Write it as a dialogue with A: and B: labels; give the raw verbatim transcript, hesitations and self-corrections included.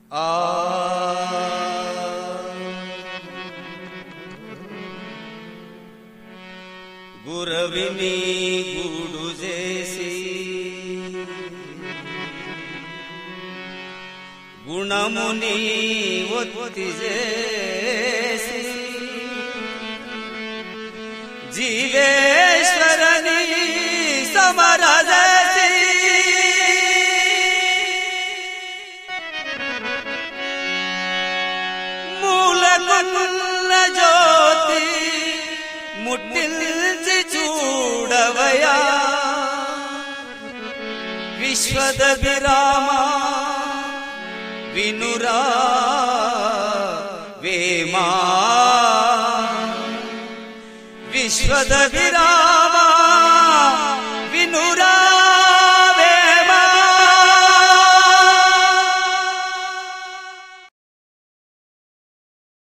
A: ఆ గురవిని గూడు చేసి గుణముని ఒత్తి చేసి జీవేశ్వరని సమరజసి మూలకున్న జ్యోతి ముట్టిల్చి చూడవయా విశ్వద విరామ వినురా వేమా విశ్వద విరామ